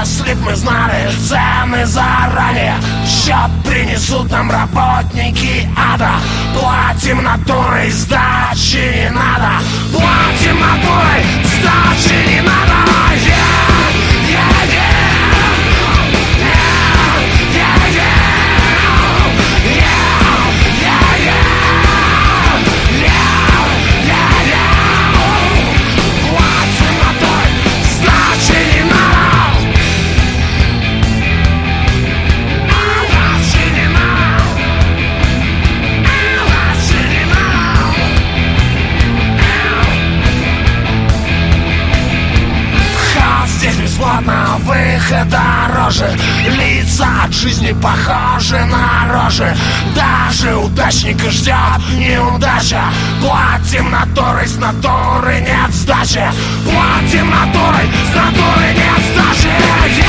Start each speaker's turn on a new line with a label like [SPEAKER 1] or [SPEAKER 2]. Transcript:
[SPEAKER 1] Если б мы знали цены заранее, счет принесут нам работники ада. Платим натурой, сдачи не надо. Платим натурой, сдачи не надо. Бесплатно, выход дороже. Лица от жизни похожи на рожи. Даже удачника ждет неудача. Платим натурой, с натуры нет сдачи. Платим натурой, с натуры нет сдачи.